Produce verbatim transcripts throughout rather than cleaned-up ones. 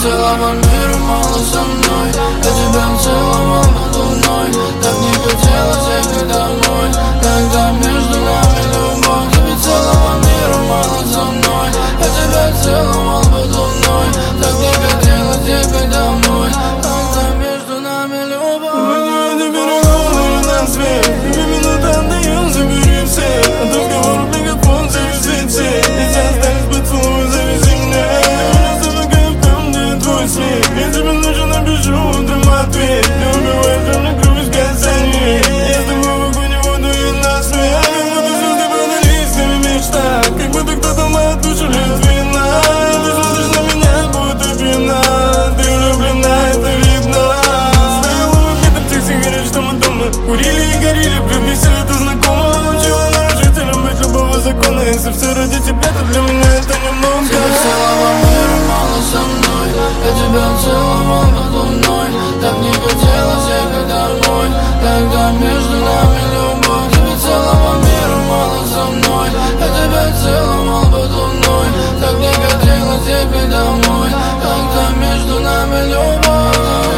целого мира мало со мной. Я тебя целовал под луной. Так не хотелось ехать домой, когда между нами любовь. Тебе целого мира мало со мной. Я тебя целовал под луной. Так не хотелось ехать домой, когда между нами любовь. Выйди переговоры на свет, две минуты отдаем, забери все. От разговоров мегафон зависит все. Здесь остались поцелуи, завези меня. Я завыкаю в том, где твой смех. Я тебе ночью напишу, утром ответ. Ты убиваешь прям на кровь касание. Я с тобой в огонь воду и на свет. Как будто звезды подались в твоих мечтах, как будто кто-то мою душу льет вина. Ты смотришь на меня, будто пьяна. Ты влюблена, это видно. Стояла в окне, там тихо сигарет, что мы дома курили и горели, мне все это знакомо. Учила нарушителям быть любого закона. Если все ради тебя, то для меня это немного. Тебе целого мира мало со мной. Я тебя целовал под луной. Так не хотелось ехать домой, когда между нами любовь. Тебе целого мира мало со мной. Я тебя целовал под луной. Так не хотелось ехать домой, когда между нами любовь.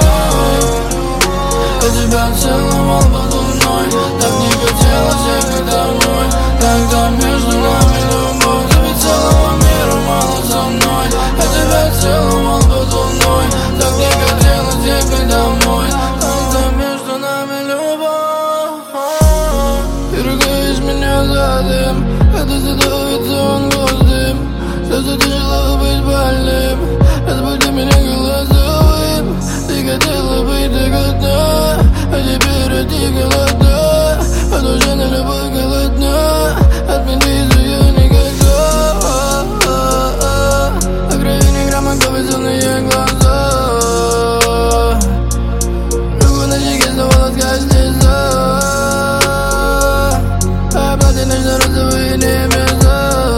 Я тебя целовал под луной. Так не хотелось ехать домой, когда между нами любовь. Тебе целого мира мало со мной. Я тебя целовал под луной. Так не хотелось ехать домой, когда между нами любовь. И ругаешь меня за дым, это задуется он гвоздым. Что ты желала быть больным, разбуди меня голосовым. Ты хотела быть так одна, а теперь иди голодна. А душа на любовь голодна, отмени ее никогда. А крови ни грамма крови, зеленые глаза. Руку на щеке, снова ласкать слеза. А платье нежно-розовые не места.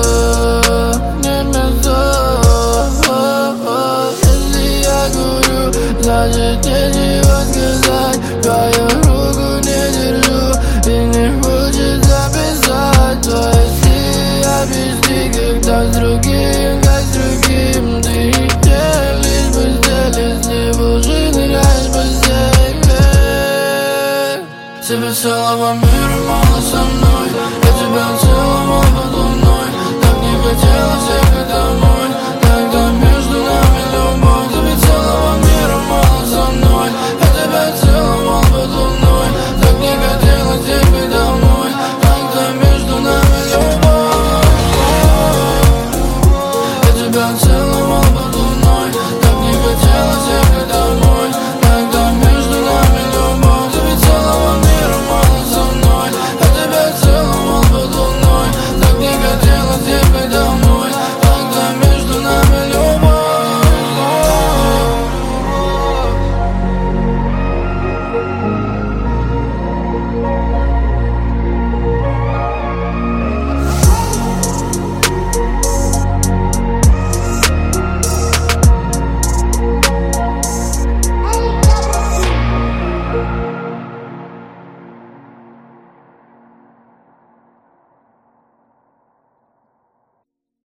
Значит, нечего сказать, твою руку не держу и не хочется писать. Твои сны объясни, когда с другим, как с другим. Ты делишь постель, если в лжи ныряешь в постель. Тебе целого мира